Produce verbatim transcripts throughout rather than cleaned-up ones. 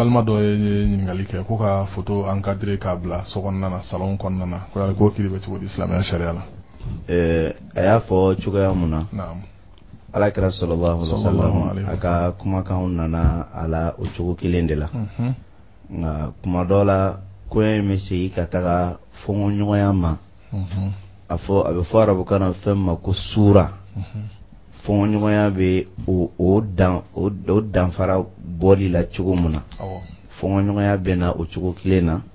balma do ye ɲininkali kɛ ko ka photo encadrer k'a bila so kɔnɔna na salon kɔnɔna na ko yali ko kiri bɛ cogo di silamɛya sariya la. Eh, a y'a fɔ cogoya mun na. Naam. Alakira sallallahu alaihi wasallam aka kumakanw nana ala o cogo kelen de la. Mhm. Nga kuma dɔ la ko in bɛ segin ka taga fɔɲɔgɔnya ma. Mhm. A fɔ a bɛ fɔ arabukan na fɛn ma ko sura. Mhm. Fɔɲɔgɔnya bɛ o o dan o o danfara bɔli la cogo mun na. Awɔ. Fɔɲɔgɔnya bɛ na o cogo kelen na.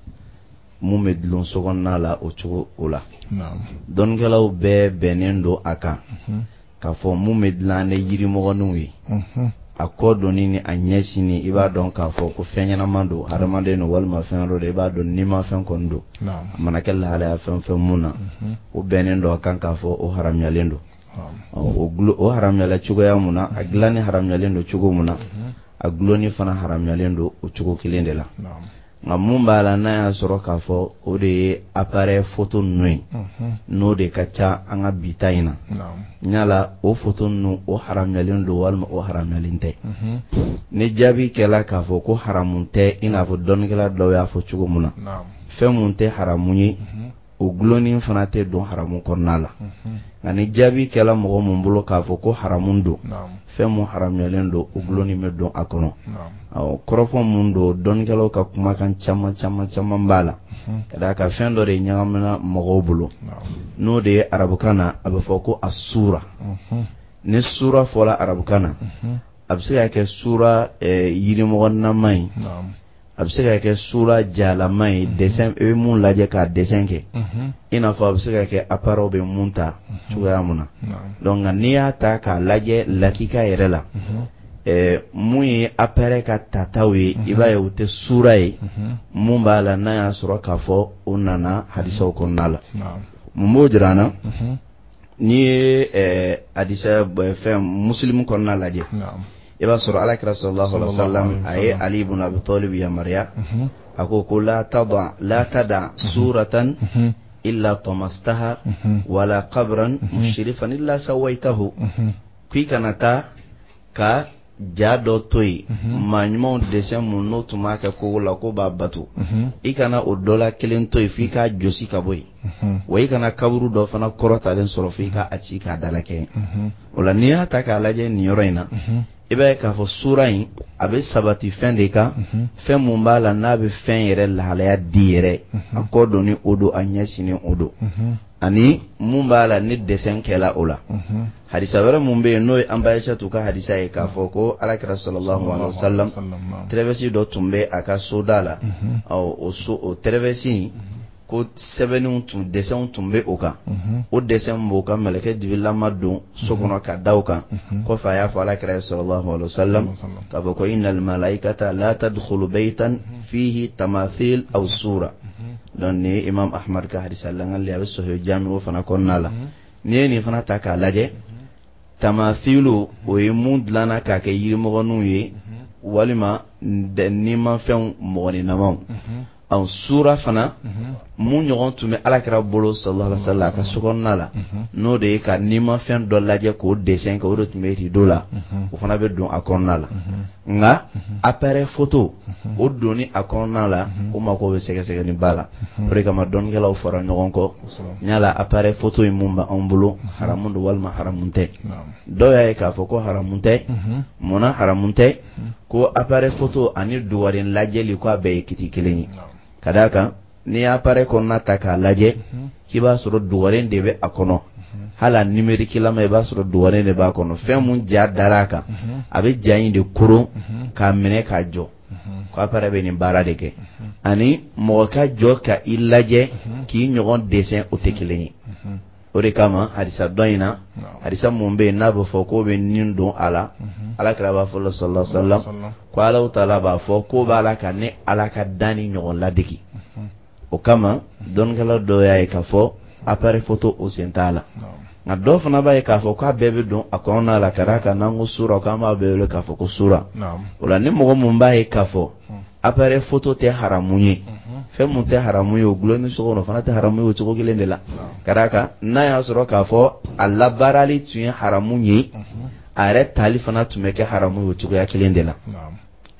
Mun bɛ dulon so kɔnɔna la o cogo o la. Naam. Dɔnnikɛlaw bɛɛ bɛnnen don a kan. Mhm. K'a fɔ mun bɛ dilan ni yirimɔgɔninw ye. Mhm. A kɔ donni ni a ɲɛsini i b'a dɔn k'a fɔ ko fɛn ɲɛnaman don hadamaden don walima fɛn dɔ i b'a dɔn ni ma fɛn kɔni don. Naam. A mana kɛ lahalaya fɛn fɛn mun na. Mhm. O bɛnnen don a kan k'a fɔ o haramuyalen don. Naam. O gulo o haramuyala cogoya mun na a dilanni haramuyalen don cogo mun na. Mhm. A gulonni fana haramuyalen don o cogo kelen de la. Naam. Nka mun b'a la n'a y'a sɔrɔ k'a fɔ o de ye appareil photo ninnu ye. Mhm. N'o de ka ca an ka bi ta in na. Naam. Ɲala o photo ninnu o haramuyalen don walima o haramuyalen tɛ. Mhm. Ni jaabi kɛla k'a fɔ ko haramun tɛ i n'a fɔ dɔnnikɛla dɔw y'a fɔ cogo mun na. Naam. Fɛn mun tɛ haramun ye Mhm. o gulonni fana tɛ don haramun kɔnɔna la. Mhm. Nka ni jaabi kɛla mɔgɔ mun bolo k'a fɔ ko haramun don Naam. fɛn mun haramuyalen don o gulonni bɛ don a kɔnɔ. Naam. Awɔ kɔrɔfɔ mun don dɔnnikɛlaw ka kumakan caman caman caman b'a la. Mhm. Ka d'a kan fɛn dɔ de ɲagamina mɔgɔw bolo. Naam. N'o de ye arabukan na a bɛ fɔ ko a sura. Mhm. Ni sura fɔla arabukan na Mhm. a bɛ se ka kɛ sura eh, yirimɔgɔnama ye. Naam. A bɛ se ka kɛ sura jalama ye dessin e bɛ mun lajɛ k'a dessin kɛ. Mhm. I n'a fɔ a bɛ se ka kɛ appareil bɛ mun ta cogoya mun na. Naam. Donc nka n'i y'a ta k'a lajɛ lakika yɛrɛ la Mhm. eh, mun ye appareil ka tataw ye i b'a ye o tɛ sura ye Mhm. mun b'a la n'a y'a sɔrɔ k'a fɔ o nana hadisaw kɔnɔna la. Naam. Mun b'o jira an na Mhm. n'i ye eh, hadisa eh, fɛn muslim kɔnɔna lajɛ. Naam. I b'a sɔrɔ alakira sallallahu alaihi wasallam Sallallahu a alaihi ye wasallam. Ali ibn Abi Talib yamaruya Mhm. a ko ko la tada la tada suratan Mhm. illa tamastaha Mhm. wala qabran mushrifan illa sawaitahu. Mhm. K'i kana taa ka ja dɔ to yen Mhm. maa ɲumanw desɛn mun n'o tun b'a kɛ kogo la ko b'a bato Mhm. i kana o dɔ la kelen to yen f'i k'a josi ka bɔ yen Mhm. wa i kana kaburu dɔ fana kɔrɔtalen sɔrɔ f'i k'a ci k'a dalakɛ. Mhm. O la n'i y'a ta k'a lajɛ nin yɔrɔ in na Mhm. i b'a ye k'a fɔ sura in a bɛ sabati fɛn de kan Mhm. fɛn mun b'a la n'a bɛ fɛn yɛrɛ lahalaya di yɛrɛ a kɔ don ni o don a ɲɛsinen o don Mhm. ani mun b'a la ni desɛn kɛla o la. Mhm. Hadisa wɛrɛ mun bɛ yen n'o ye an ba Aishatu ka hadisa ye k'a fɔ ko alakira sallallahu alaihi wasallam Naam. tɛrɛvɛsi dɔ tun bɛ a ka soda la. Mhm. Ɔ o so o tɛrɛvɛsi ko sɛbɛnniw tun desɛnw tun bɛ o kan. Mhm. O desɛn b'o ka mɛlɛkɛ jibilama don so kɔnɔ ka da o kan. Mhm. Kɔfɛ a y'a fɔ alakira ye sallallahu alaihi wasallam k'a fɔ ko innal malaikata la tadkhulu baytan fihi tamathil aw sura. Donc ni ye Imam Ahmad ka hadisa langali a bɛ Sahih Jami o fana kɔnɔna la. N'i ye nin fana ta k'a lajɛ tamathilu o ye mun dilanna k'a kɛ yirimɔgɔninw ye walima ni ma fɛn mɔgɔninamaw. Ɔ sura fana mun ɲɔgɔn tun bɛ alakira bolo sallallahu alaihi wasallam a ka so kɔnɔna la n'o de ye ka ni ma fɛn dɔ lajɛ k'o dessin kɛ o de tun bɛ rideau la o fana bɛ don a kɔnɔna la. Nka appareil photo o donni a kɔnɔna la o mako bɛ sɛgɛsɛgɛli ba la o de kama dɔnnikɛlaw fara ɲɔgɔn kɔ ɲala appareil photo in mun b'anw bolo haramun don walima haramun tɛ. Dɔw y'a ye k'a fɔ ko haramun tɛ munna haramun tɛ ko appareil photo ani duwaren lajɛli ko a bɛɛ ye kiti kelen ye. Ka d'a kan n'i y'a appareil kɔnɔna ta k'a lajɛ k'i b'a sɔrɔ duwaren de bɛ a kɔnɔ hali a numérique lama i b'a sɔrɔ duwaren de b'a kɔnɔ fɛn mun ja dara a kan a bɛ ja in de koron k'a minɛ k'a jɔ ko appareil bɛ nin baara de kɛ ani mɔgɔ ka jɔ ka i lajɛ k'i ɲɔgɔn dessin o tɛ kelen ye. O de kama hadisa dɔ in na hadisa mun bɛ yen n'a bɛ fɔ k'o bɛ nin don a la alakira b'a fɔ sallallahu alaihi wasallam ko Alahu taala b'a fɔ ko b'a la ka ne ala ka dan ni ɲɔgɔn ladegi. O kama dɔnnikɛla dɔw y'a ye k'a fɔ appareil photo o sen t'a la nka dɔw fana b'a ye k'a fɔ k'a bɛɛ bɛ don a kɔnɔna la ka d'a kan n'an ko sura k'an b'a bɛɛ wele k'a fɔ ko sura. O la ni mɔgɔ mun b'a ye k'a fɔ appareil photo tɛ haramun ye fɛn mun tɛ haramun ye o gulonni so kɔnɔ fana tɛ haramun ye o cogo kelen de la ka d'a kan n'a y'a sɔrɔ k'a fɔ a labaarali tun ye haramun ye a yɛrɛ tali fana tun bɛ kɛ haramun ye o cogoya kelen de la.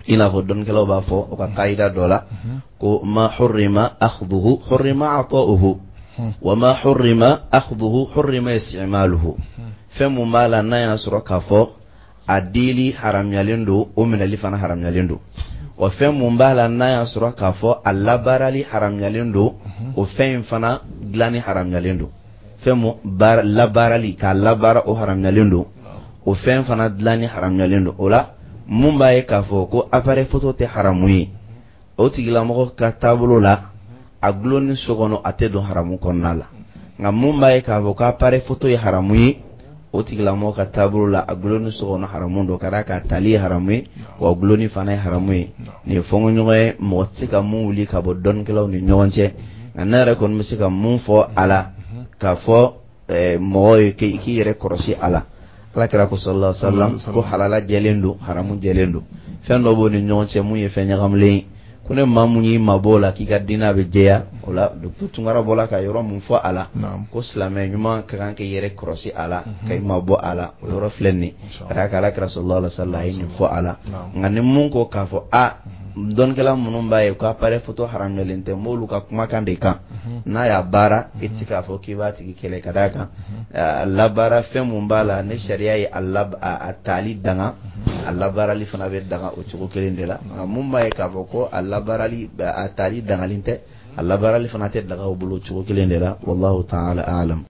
ina fo don kala ba fo o ka qaida dola ko ma hurrima akhdhuhu hurrima ata'uhu wa ma hurrima akhdhuhu hurrima isti'maluhu femu mala na ya sura ka fo adili haram yalindo o min alifana haram yalindo wa femu mala na ya sura ka fo allabarali haram yalindo o fem fana glani haram yalindo femu bar labarali ka labara o haram yalindo o fem fana glani haram yalindo ola mumba e ka fo ko appareil photo te haramu yi o tigila mo ka tabulo la agloni sogono ate do haramu konnala nga mumba e ka fo ko appareil photo ye haramu yi o tigila mo ka tabulo la agloni sogono haramu do kada ka tali haramu yi wa agloni fana haramu yi ni fongo nyoy mo tsika mu wuli ka bo don kelaw ni nyonche nga nare kon misika mu fo ala ka fo mo ke ki yere korosi ala alakira ko sallallahu alaihi wasallam ko halala jelendo haramu jelendo fendo boni nyonche mu ye fenya gamle kune mamu yi mabola ki gadina be jeya ola dokto tungara bola ka yoro mu fo ala ko islamé nyuma kan ke yere krosi ala kay mabo ala yoro flenni kada kala kira sallallahu alaihi wasallam yi fo ala ngani mun ko ka fo a don kala munun baye ko apare photo haram yelente molu ka kuma kan de kan na ya bara itika fo ki bati ki kele kadaka la bara fe mun bala ne sharia yi allah atali danga allah bara li fana be danga o chuko kele ndela mun baye ka fo ko allah bara li atali danga linte allah bara li fana te daga o bulu chuko kele ndela wallahu ta'ala a'lam.